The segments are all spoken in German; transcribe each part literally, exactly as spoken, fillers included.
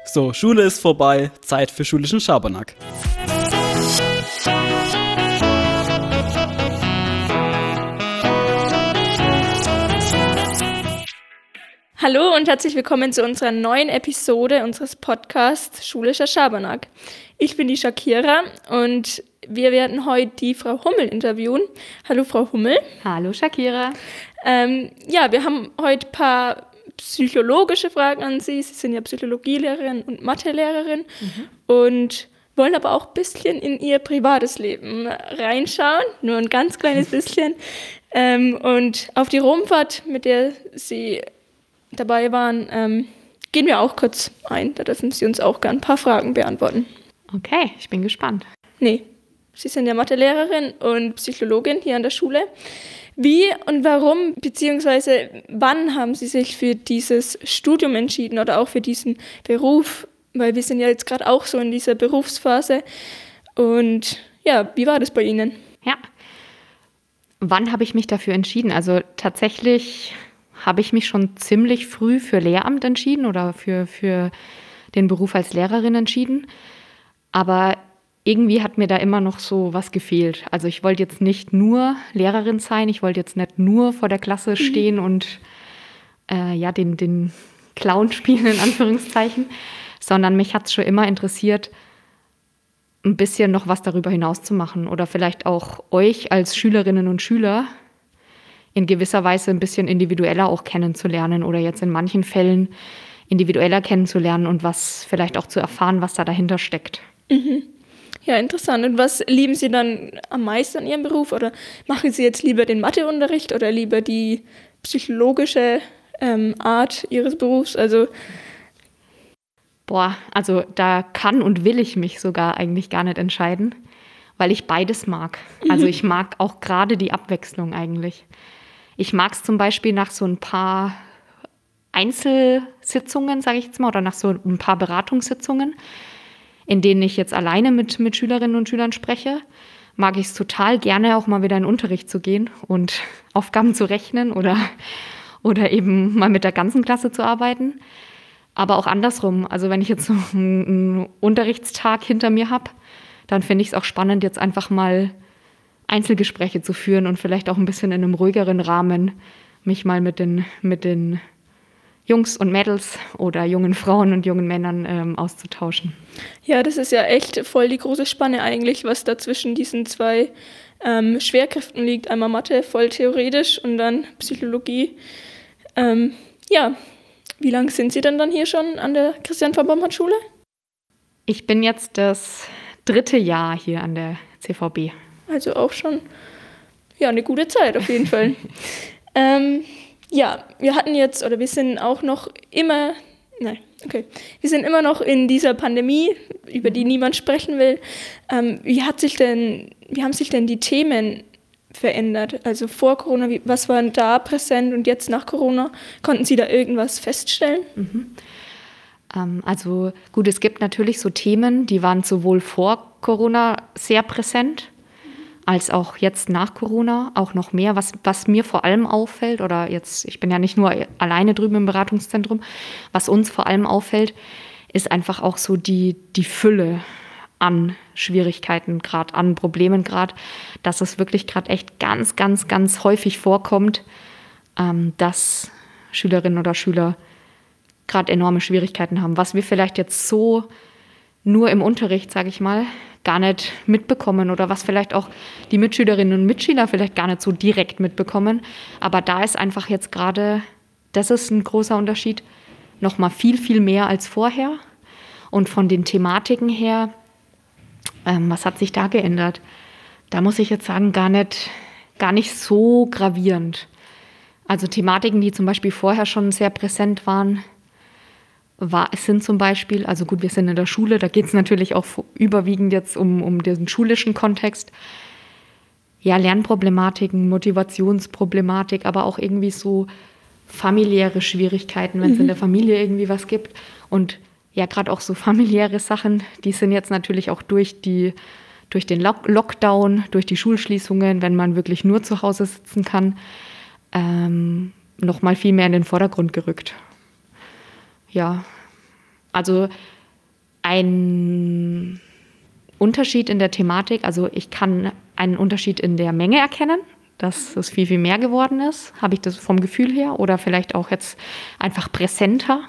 So, Schule ist vorbei, Zeit für schulischen Schabernack. Hallo und herzlich willkommen zu unserer neuen Episode unseres Podcasts Schulischer Schabernack. Ich bin die Shakira und wir werden heute die Frau Hummel interviewen. Hallo Frau Hummel. Hallo Shakira. Ähm, ja, wir haben heute ein paar psychologische Fragen an Sie. Sie sind ja Psychologielehrerin und Mathelehrerin mhm. und wollen aber auch ein bisschen in Ihr privates Leben reinschauen, nur ein ganz kleines bisschen. Ähm, und auf die Romfahrt, mit der Sie dabei waren, ähm, gehen wir auch kurz ein. Da dürfen Sie uns auch gerne ein paar Fragen beantworten. Okay, ich bin gespannt. Nee, Sie sind ja Mathelehrerin und Psychologin hier an der Schule. Wie und warum, beziehungsweise wann haben Sie sich für dieses Studium entschieden oder auch für diesen Beruf? Weil wir sind ja jetzt gerade auch so in dieser Berufsphase. Und ja, wie war das bei Ihnen? Ja, wann habe ich mich dafür entschieden? Also tatsächlich habe ich mich schon ziemlich früh für Lehramt entschieden oder für, für den Beruf als Lehrerin entschieden. Aber irgendwie hat mir da immer noch so was gefehlt. Also ich wollte jetzt nicht nur Lehrerin sein, ich wollte jetzt nicht nur vor der Klasse stehen mhm. und äh, ja, den, den Clown spielen, in Anführungszeichen, sondern mich hat es schon immer interessiert, ein bisschen noch was darüber hinaus zu machen oder vielleicht auch euch als Schülerinnen und Schüler in gewisser Weise ein bisschen individueller auch kennenzulernen oder jetzt in manchen Fällen individueller kennenzulernen und was vielleicht auch zu erfahren, was da dahinter steckt. Mhm. Ja, interessant. Und was lieben Sie dann am meisten an Ihrem Beruf? Oder machen Sie jetzt lieber den Matheunterricht oder lieber die psychologische ähm, Art Ihres Berufs? Also Boah, also da kann und will ich mich sogar eigentlich gar nicht entscheiden, weil ich beides mag. Also ich mag auch gerade die Abwechslung eigentlich. Ich mag es zum Beispiel nach so ein paar Einzelsitzungen, sage ich jetzt mal, oder nach so ein paar Beratungssitzungen, in denen ich jetzt alleine mit, mit Schülerinnen und Schülern spreche, mag ich es total gerne, auch mal wieder in den Unterricht zu gehen und Aufgaben zu rechnen oder, oder eben mal mit der ganzen Klasse zu arbeiten. Aber auch andersrum. Also wenn ich jetzt so einen, einen Unterrichtstag hinter mir habe, dann finde ich es auch spannend, jetzt einfach mal Einzelgespräche zu führen und vielleicht auch ein bisschen in einem ruhigeren Rahmen mich mal mit den, mit den Jungs und Mädels oder jungen Frauen und jungen Männern ähm, auszutauschen. Ja, das ist ja echt voll die große Spanne eigentlich, was da zwischen diesen zwei ähm, Schwerkräften liegt. Einmal Mathe, voll theoretisch, und dann Psychologie. Ähm, ja, wie lange sind Sie denn dann hier schon an der Christian-von-Bomhard-Schule? Ich bin jetzt das dritte Jahr hier an der C V B. Also auch schon ja, eine gute Zeit auf jeden Fall. ähm, Ja, wir hatten jetzt, oder wir sind auch noch immer, nein, okay, wir sind immer noch in dieser Pandemie, über die niemand sprechen will. Ähm, wie hat sich denn, wie haben sich denn die Themen verändert? Also vor Corona, wie, was war da präsent und jetzt nach Corona? Konnten Sie da irgendwas feststellen? Mhm. Ähm, also gut, es gibt natürlich so Themen, die waren sowohl vor Corona sehr präsent, als auch jetzt nach Corona auch noch mehr. Was, was mir vor allem auffällt, oder jetzt, ich bin ja nicht nur alleine drüben im Beratungszentrum, was uns vor allem auffällt, ist einfach auch so die, die Fülle an Schwierigkeiten gerade, an Problemen gerade, dass es wirklich gerade echt ganz, ganz, ganz häufig vorkommt, ähm, dass Schülerinnen oder Schüler gerade enorme Schwierigkeiten haben. Was wir vielleicht jetzt so nur im Unterricht, sage ich mal, gar nicht mitbekommen oder was vielleicht auch die Mitschülerinnen und Mitschüler vielleicht gar nicht so direkt mitbekommen. Aber da ist einfach jetzt gerade, das ist ein großer Unterschied, noch mal viel, viel mehr als vorher. Und von den Thematiken her, ähm, was hat sich da geändert? Da muss ich jetzt sagen, gar nicht, gar nicht so gravierend. Also Thematiken, die zum Beispiel vorher schon sehr präsent waren, War, es sind zum Beispiel, also gut, wir sind in der Schule, da geht es natürlich auch überwiegend jetzt um, um diesen schulischen Kontext. Ja, Lernproblematiken, Motivationsproblematik, aber auch irgendwie so familiäre Schwierigkeiten, wenn es mhm. in der Familie irgendwie was gibt. Und ja, gerade auch so familiäre Sachen, die sind jetzt natürlich auch durch, die, durch den Lock- Lockdown, durch die Schulschließungen, wenn man wirklich nur zu Hause sitzen kann, ähm, noch mal viel mehr in den Vordergrund gerückt. Ja, also ein Unterschied in der Thematik, also ich kann einen Unterschied in der Menge erkennen, dass es viel, viel mehr geworden ist. Habe ich das vom Gefühl her oder vielleicht auch jetzt einfach präsenter.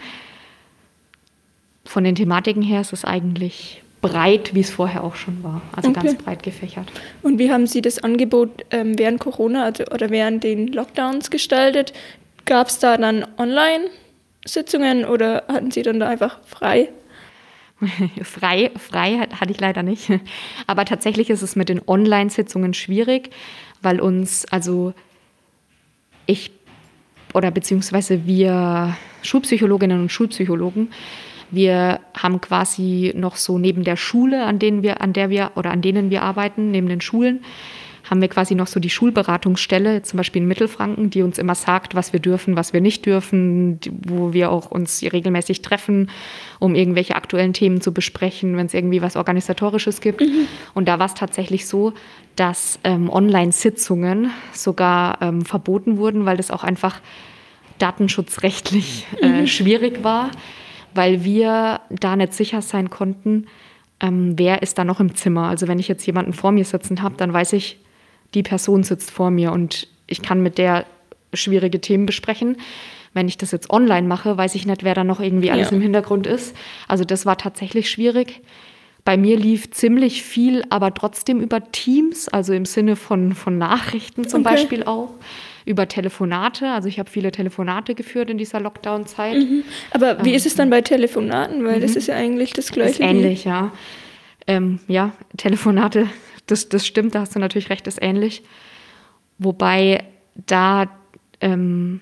Von den Thematiken her ist es eigentlich breit, wie es vorher auch schon war. Also Okay. ganz breit gefächert. Und wie haben Sie das Angebot ähm, während Corona also, oder während den Lockdowns gestaltet? Gab es da dann Online-Sitzungen oder hatten Sie dann da einfach frei? frei, frei hat- hatte ich leider nicht. Aber tatsächlich ist es mit den Online-Sitzungen schwierig, weil uns, also ich oder beziehungsweise wir Schulpsychologinnen und Schulpsychologen, wir haben quasi noch so neben der Schule, an denen wir, an der wir oder an denen wir arbeiten, neben den Schulen, haben wir quasi noch so die Schulberatungsstelle, zum Beispiel in Mittelfranken, die uns immer sagt, was wir dürfen, was wir nicht dürfen, die, wo wir auch uns regelmäßig treffen, um irgendwelche aktuellen Themen zu besprechen, wenn es irgendwie was Organisatorisches gibt. Mhm. Und da war es tatsächlich so, dass ähm, Online-Sitzungen sogar ähm, verboten wurden, weil das auch einfach datenschutzrechtlich äh, mhm. schwierig war, weil wir da nicht sicher sein konnten, ähm, wer ist da noch im Zimmer. Also wenn ich jetzt jemanden vor mir sitzen habe, dann weiß ich, die Person sitzt vor mir und ich kann mit der schwierige Themen besprechen. Wenn ich das jetzt online mache, weiß ich nicht, wer da noch irgendwie alles ja. im Hintergrund ist. Also das war tatsächlich schwierig. Bei mir lief ziemlich viel, aber trotzdem über Teams, also im Sinne von, von Nachrichten zum okay. Beispiel auch. Über Telefonate, also ich habe viele Telefonate geführt in dieser Lockdown-Zeit. Mhm. Aber wie ähm, ist es dann bei Telefonaten? Weil mhm. das ist ja eigentlich das Gleiche. Ist ähnlich, ja. Ähm, ja, Telefonate, das, das stimmt, da hast du natürlich recht, ist ähnlich. Wobei da, ähm,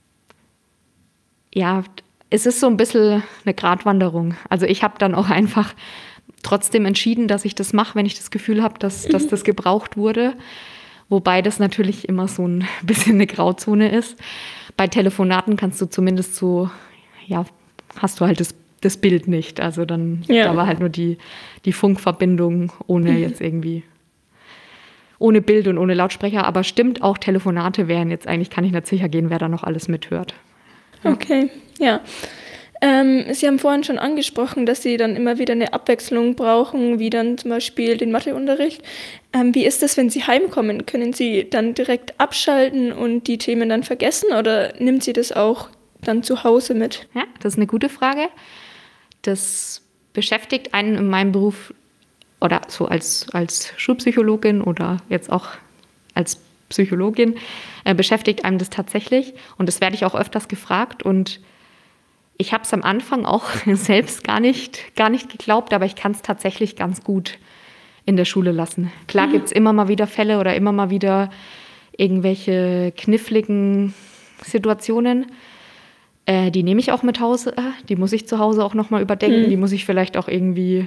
ja, es ist so ein bisschen eine Gratwanderung. Also ich habe dann auch einfach trotzdem entschieden, dass ich das mache, wenn ich das Gefühl habe, dass, mhm. dass das gebraucht wurde. Wobei das natürlich immer so ein bisschen eine Grauzone ist. Bei Telefonaten kannst du zumindest so, ja, hast du halt das, das Bild nicht. Also dann, ja. da war halt nur die, die Funkverbindung ohne mhm. jetzt irgendwie, ohne Bild und ohne Lautsprecher. Aber stimmt, auch Telefonate wären jetzt eigentlich, kann ich nicht sicher gehen, wer da noch alles mithört. Ja. Okay, ja. Ähm, Sie haben vorhin schon angesprochen, dass Sie dann immer wieder eine Abwechslung brauchen, wie dann zum Beispiel den Matheunterricht. Ähm, wie ist das, wenn Sie heimkommen? Können Sie dann direkt abschalten und die Themen dann vergessen oder nimmt Sie das auch dann zu Hause mit? Ja, das ist eine gute Frage. Das beschäftigt einen in meinem Beruf oder so als, als Schulpsychologin oder jetzt auch als Psychologin, äh, beschäftigt einem das tatsächlich. Und das werde ich auch öfters gefragt und ich habe es am Anfang auch selbst gar nicht, gar nicht geglaubt, aber ich kann es tatsächlich ganz gut in der Schule lassen. Klar gibt es immer mal wieder Fälle oder immer mal wieder irgendwelche kniffligen Situationen. Äh, die nehme ich auch mit Hause. Die muss ich zu Hause auch nochmal überdenken. Mhm. Die muss ich vielleicht auch irgendwie,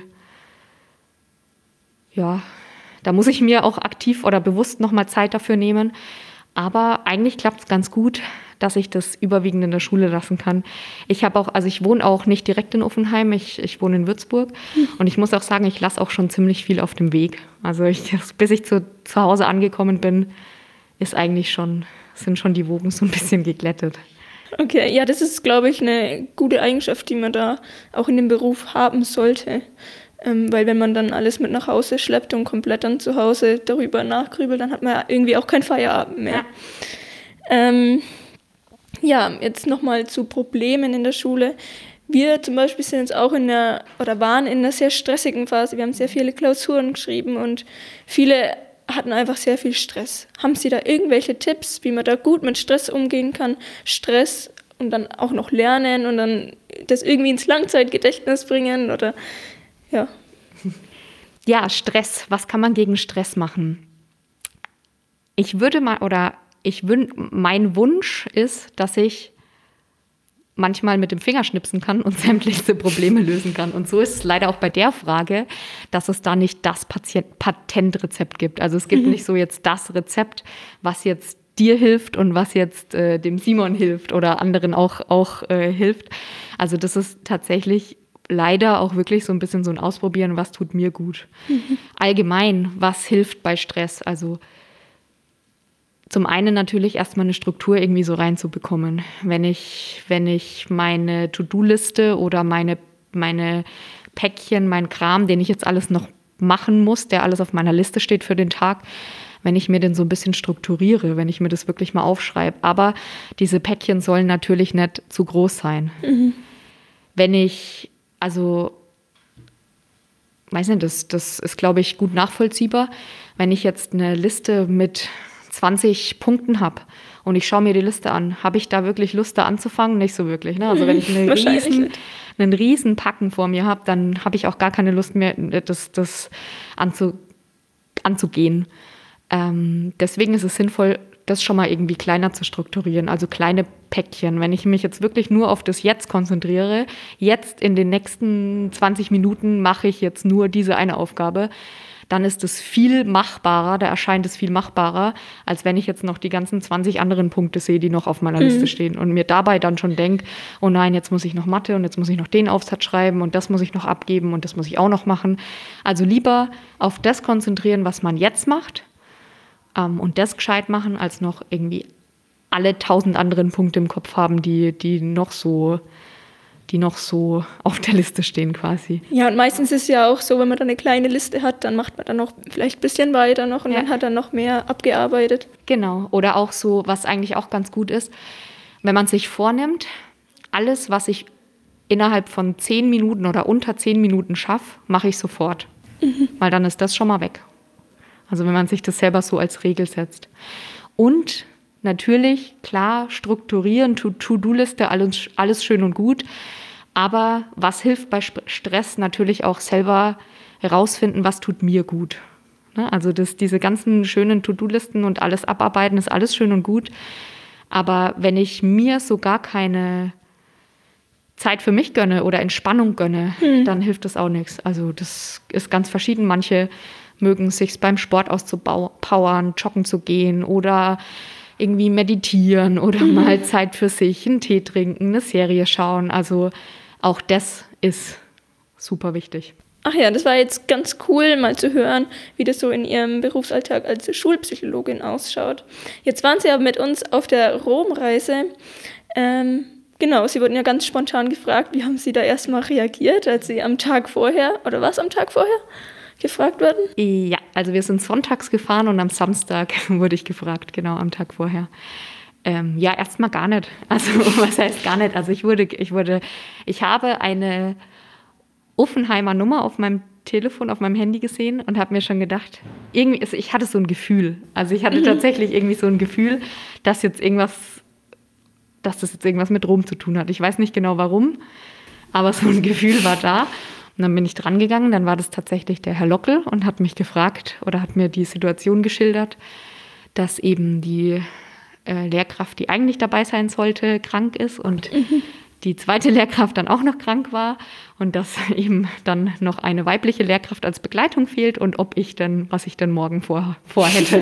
ja, da muss ich mir auch aktiv oder bewusst nochmal Zeit dafür nehmen. Aber eigentlich klappt es ganz gut, dass ich das überwiegend in der Schule lassen kann. Ich habe auch, also ich wohne auch nicht direkt in Uffenheim, ich, ich wohne in Würzburg. Mhm. Und ich muss auch sagen, ich lasse auch schon ziemlich viel auf dem Weg. Also ich, bis ich zu, zu Hause angekommen bin, ist eigentlich schon, sind schon die Wogen so ein bisschen geglättet. Okay, ja, das ist, glaube ich, eine gute Eigenschaft, die man da auch in dem Beruf haben sollte. Ähm, weil wenn man dann alles mit nach Hause schleppt und komplett dann zu Hause darüber nachgrübelt, dann hat man ja irgendwie auch keinen Feierabend mehr. Ja, ähm, ja jetzt nochmal zu Problemen in der Schule. Wir zum Beispiel sind jetzt auch in einer, oder waren in einer sehr stressigen Phase. Wir haben sehr viele Klausuren geschrieben und viele hatten einfach sehr viel Stress. Haben Sie da irgendwelche Tipps, wie man da gut mit Stress umgehen kann? Stress und dann auch noch lernen und dann das irgendwie ins Langzeitgedächtnis bringen oder ja. Ja, Stress. Was kann man gegen Stress machen? Ich würde mal, oder ich wün, mein Wunsch ist, dass ich manchmal mit dem Finger schnipsen kann und sämtliche Probleme lösen kann. Und so ist es leider auch bei der Frage, dass es da nicht das Patient- Patentrezept gibt. Also es gibt mhm. nicht so jetzt das Rezept, was jetzt dir hilft und was jetzt äh, dem Simon hilft oder anderen auch, auch äh, hilft. Also das ist tatsächlich leider auch wirklich so ein bisschen so ein Ausprobieren, was tut mir gut. Mhm. Allgemein, was hilft bei Stress? Also zum einen natürlich erstmal eine Struktur irgendwie so reinzubekommen. Wenn ich, wenn ich meine To-Do-Liste oder meine, meine Päckchen, mein Kram, den ich jetzt alles noch machen muss, der alles auf meiner Liste steht für den Tag, wenn ich mir den so ein bisschen strukturiere, wenn ich mir das wirklich mal aufschreibe. Aber diese Päckchen sollen natürlich nicht zu groß sein. Mhm. Wenn ich, also, weiß nicht, das, das ist, glaube ich, gut nachvollziehbar. Wenn ich jetzt eine Liste mit zwanzig Punkten habe und ich schaue mir die Liste an, habe ich da wirklich Lust, da anzufangen? Nicht so wirklich. Ne? Also wenn ich eine riesen, einen riesen Packen vor mir habe, dann habe ich auch gar keine Lust mehr, das, das anzu, anzugehen. Ähm, deswegen ist es sinnvoll, das schon mal irgendwie kleiner zu strukturieren, also kleine Päckchen. Wenn ich mich jetzt wirklich nur auf das Jetzt konzentriere, jetzt in den nächsten zwanzig Minuten mache ich jetzt nur diese eine Aufgabe, dann ist es viel machbarer, da erscheint es viel machbarer, als wenn ich jetzt noch die ganzen zwanzig anderen Punkte sehe, die noch auf meiner mhm. Liste stehen und mir dabei dann schon denke, oh nein, jetzt muss ich noch Mathe und jetzt muss ich noch den Aufsatz schreiben und das muss ich noch abgeben und das muss ich auch noch machen. Also lieber auf das konzentrieren, was man jetzt macht, ähm, und das gescheit machen, als noch irgendwie alle tausend anderen Punkte im Kopf haben, die, die noch so... die noch so auf der Liste stehen quasi. Ja, und meistens ist es ja auch so, wenn man dann eine kleine Liste hat, dann macht man dann noch vielleicht ein bisschen weiter noch und ja. dann hat er noch mehr abgearbeitet. Genau, oder auch so, was eigentlich auch ganz gut ist, wenn man sich vornimmt, alles, was ich innerhalb von zehn Minuten oder unter zehn Minuten schaffe, mache ich sofort. Mhm. Weil dann ist das schon mal weg. Also wenn man sich das selber so als Regel setzt. Und natürlich, klar, strukturieren, To-Do-Liste, alles, alles schön und gut. Aber was hilft bei Stress? Natürlich auch selber herausfinden, was tut mir gut. Also das, diese ganzen schönen To-Do-Listen und alles abarbeiten, ist alles schön und gut. Aber wenn ich mir so gar keine Zeit für mich gönne oder Entspannung gönne, hm. dann hilft das auch nichts. Also das ist ganz verschieden. Manche mögen es sich beim Sport auszupowern, joggen zu gehen oder irgendwie meditieren oder mhm. mal Zeit für sich, einen Tee trinken, eine Serie schauen. Also auch das ist super wichtig. Ach ja, das war jetzt ganz cool, mal zu hören, wie das so in Ihrem Berufsalltag als Schulpsychologin ausschaut. Jetzt waren Sie aber mit uns auf der Romreise. Ähm, genau, Sie wurden ja ganz spontan gefragt, wie haben Sie da erstmal reagiert, als Sie am Tag vorher, oder was am Tag vorher? gefragt worden? Ja, also wir sind sonntags gefahren und am Samstag wurde ich gefragt, genau am Tag vorher. Ähm, ja, erstmal gar nicht. Also was heißt gar nicht? Also ich wurde, ich wurde, ich habe eine Offenheimer Nummer auf meinem Telefon, auf meinem Handy gesehen und habe mir schon gedacht, irgendwie, also ich hatte so ein Gefühl. Also ich hatte mhm. tatsächlich irgendwie so ein Gefühl, dass jetzt irgendwas, dass das jetzt irgendwas mit Rom zu tun hat. Ich weiß nicht genau warum, aber so ein Gefühl war da. Und dann bin ich dran gegangen, dann war das tatsächlich der Herr Lockel und hat mich gefragt oder hat mir die Situation geschildert, dass eben die äh, Lehrkraft, die eigentlich dabei sein sollte, krank ist und mhm. die zweite Lehrkraft dann auch noch krank war und dass eben dann noch eine weibliche Lehrkraft als Begleitung fehlt und ob ich denn, was ich denn morgen vor, vorhätte.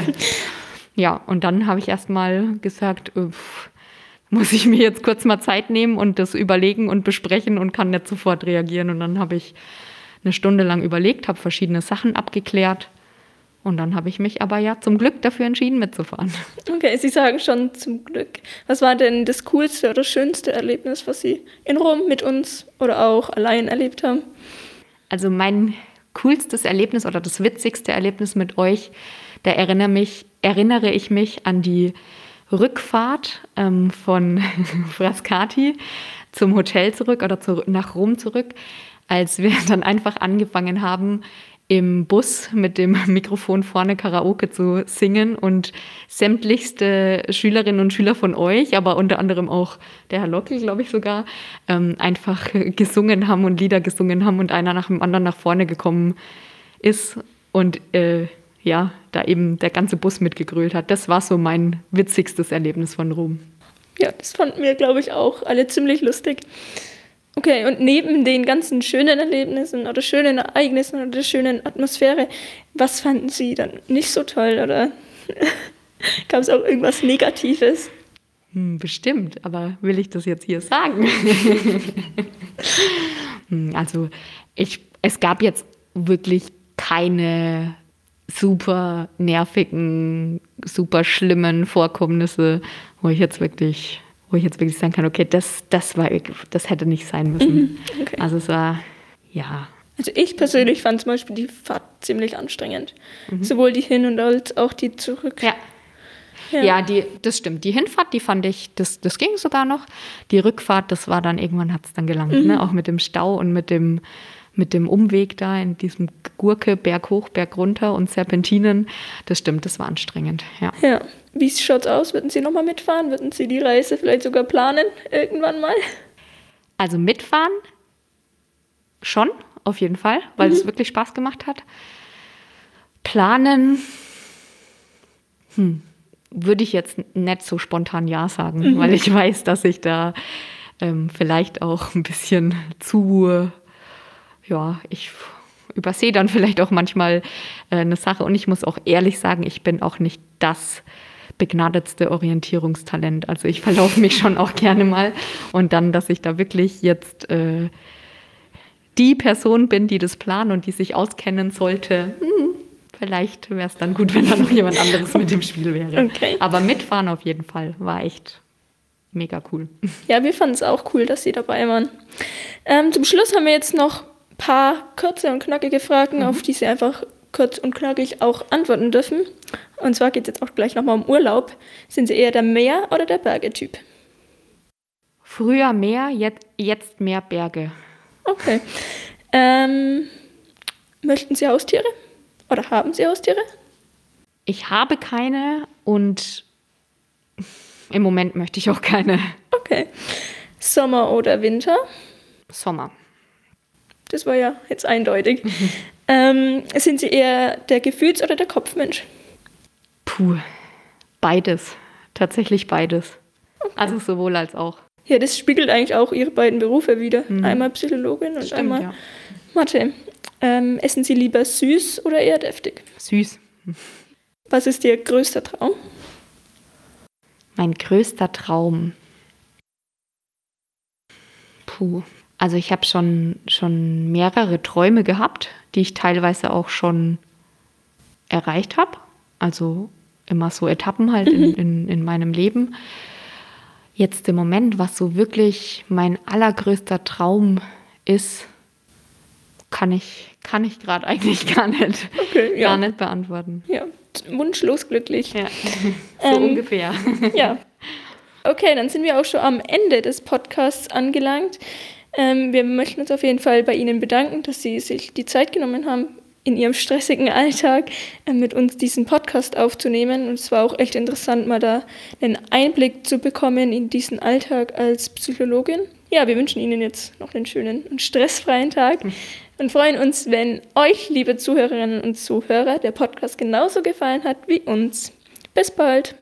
Ja, und dann habe ich erst mal gesagt, äh, pff, muss ich mir jetzt kurz mal Zeit nehmen und das überlegen und besprechen und kann nicht sofort reagieren. Und dann habe ich eine Stunde lang überlegt, habe verschiedene Sachen abgeklärt. Und dann habe ich mich aber ja zum Glück dafür entschieden, mitzufahren. Okay, Sie sagen schon zum Glück. Was war denn das coolste oder schönste Erlebnis, was Sie in Rom mit uns oder auch allein erlebt haben? Also mein coolstes Erlebnis oder das witzigste Erlebnis mit euch, da erinnere, mich, erinnere ich mich an die Rückfahrt ähm, von Frascati zum Hotel zurück oder zu, nach Rom zurück, als wir dann einfach angefangen haben, im Bus mit dem Mikrofon vorne Karaoke zu singen und sämtlichste Schülerinnen und Schüler von euch, aber unter anderem auch der Herr Lockel, glaube ich sogar, ähm, einfach gesungen haben und Lieder gesungen haben und einer nach dem anderen nach vorne gekommen ist und äh, ja, da eben der ganze Bus mitgegrölt hat. Das war so mein witzigstes Erlebnis von Rom. Ja, das fanden wir, glaube ich, auch alle ziemlich lustig. Okay, und neben den ganzen schönen Erlebnissen oder schönen Ereignissen oder der schönen Atmosphäre, was fanden Sie dann nicht so toll oder gab es auch irgendwas Negatives? Hm, bestimmt, aber will ich das jetzt hier sagen? Also ich, es gab jetzt wirklich keine super nervigen, super schlimmen Vorkommnisse, wo ich jetzt wirklich, wo ich jetzt wirklich sagen kann, okay, das, das war, das hätte nicht sein müssen. Mhm, okay. Also es war, ja, Also ich persönlich fand zum Beispiel die Fahrt ziemlich anstrengend. Mhm. Sowohl die Hin- und als auch die Zurück. Ja. Ja, ja die, das stimmt. Die Hinfahrt, die fand ich, das, das ging sogar noch. Die Rückfahrt, das war dann, irgendwann hat es dann gelangt, mhm. ne? Auch mit dem Stau und mit dem, mit dem Umweg da in diesem Gurke, Berg hoch, Berg runter und Serpentinen. Das stimmt, das war anstrengend, ja. Ja. Wie schaut's aus? Würden Sie nochmal mitfahren? Würden Sie die Reise vielleicht sogar planen, irgendwann mal? Also mitfahren schon, auf jeden Fall, weil mhm. es wirklich Spaß gemacht hat. Planen, hm, würde ich jetzt nicht so spontan ja sagen, mhm. weil ich weiß, dass ich da ähm, vielleicht auch ein bisschen zu, ja, ich übersehe dann vielleicht auch manchmal äh, eine Sache. Und ich muss auch ehrlich sagen, ich bin auch nicht das begnadetste Orientierungstalent. Also ich verlaufe mich schon auch gerne mal. Und dann, dass ich da wirklich jetzt äh, die Person bin, die das planen und die sich auskennen sollte, hm, vielleicht wäre es dann gut, wenn da noch jemand anderes mit im Spiel wäre. Okay. Aber mitfahren auf jeden Fall war echt mega cool. Ja, wir fanden es auch cool, dass Sie dabei waren. Ähm, zum Schluss haben wir jetzt noch ein paar kurze und knackige Fragen, mhm. auf die Sie einfach kurz und knackig auch antworten dürfen. Und zwar geht es jetzt auch gleich nochmal um Urlaub. Sind Sie eher der Meer- oder der Berge-Typ? Früher Meer, jetzt, jetzt mehr Berge. Okay. Ähm, möchten Sie Haustiere? Oder haben Sie Haustiere? Ich habe keine und im Moment möchte ich auch keine. Okay. Sommer oder Winter? Sommer. Das war ja jetzt eindeutig. Mhm. Ähm, sind Sie eher der Gefühls- oder der Kopfmensch? Puh, beides. Tatsächlich beides. Okay. Also sowohl als auch. Ja, das spiegelt eigentlich auch Ihre beiden Berufe wider. Mhm. Einmal Psychologin und Stimmt, einmal ja. Mathe. Ähm, essen Sie lieber süß oder eher deftig? Süß. Was ist Ihr größter Traum? Mein größter Traum? Puh. Also ich habe schon, schon mehrere Träume gehabt, die ich teilweise auch schon erreicht habe. Also immer so Etappen halt mhm. in, in, in meinem Leben. Jetzt im Moment, was so wirklich mein allergrößter Traum ist, kann ich, kann ich gerade eigentlich gar nicht, okay, ja. gar nicht beantworten. Ja, wunschlos glücklich. Ja, so ähm, ungefähr. Ja. Okay, dann sind wir auch schon am Ende des Podcasts angelangt. Ähm, wir möchten uns auf jeden Fall bei Ihnen bedanken, dass Sie sich die Zeit genommen haben, in Ihrem stressigen Alltag äh, mit uns diesen Podcast aufzunehmen. Und es war auch echt interessant, mal da einen Einblick zu bekommen in diesen Alltag als Psychologin. Ja, wir wünschen Ihnen jetzt noch einen schönen und stressfreien Tag und freuen uns, wenn euch, liebe Zuhörerinnen und Zuhörer, der Podcast genauso gefallen hat wie uns. Bis bald!